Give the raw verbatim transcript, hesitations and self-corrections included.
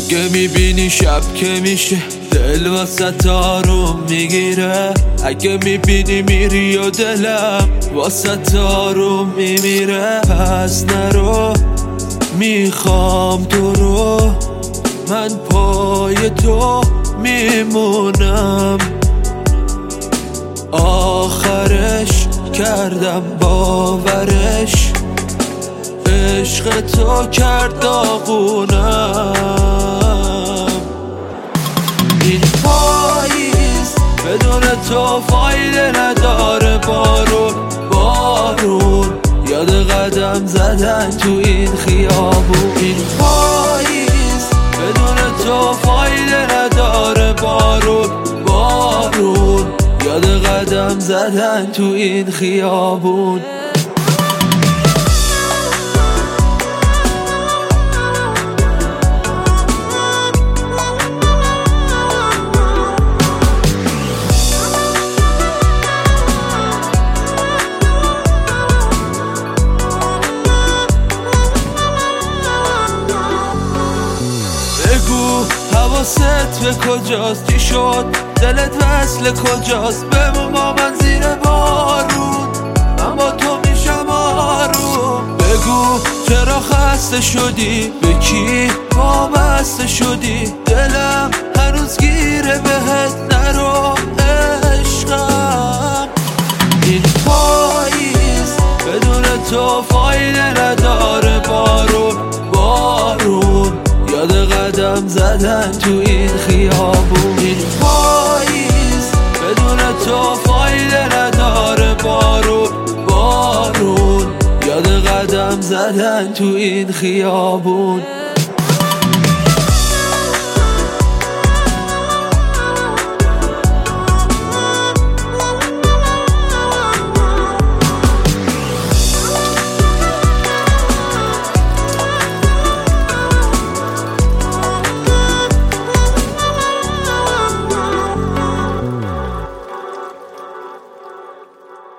اگه میبینی شب که میشه دل واسه آروم میگیره، اگه میبینی میری و دلم واسه آروم میمیره. پس نرو میخوام تو رو، من پای تو میمونم. آخرش کردم باورش، عشق تو کرد داغونم. این پاییز بدون تو فایده نداره. بارون بارون یاد قدم زدن تو این خیابون. این پاییز بدون تو فایده نداره. بارون بارون یاد قدم زدن تو این خیابون. بگو حواست به کجاست، چی شد دلت وصل کجاست؟ بمون با من زیر بارون، من با تو میشم آروم. بگو چرا خسته شدی، به کی وابسته شدی؟ دلم هنوز گیره بهت، نرو عشقم. این پاییز بدون تو فایده نداره. بارون بارون یاد قدم زدن تو این خیابون. این پاییز بدون تو فایده نداره. بارون بارون یاد قدم زدن تو این خیابون.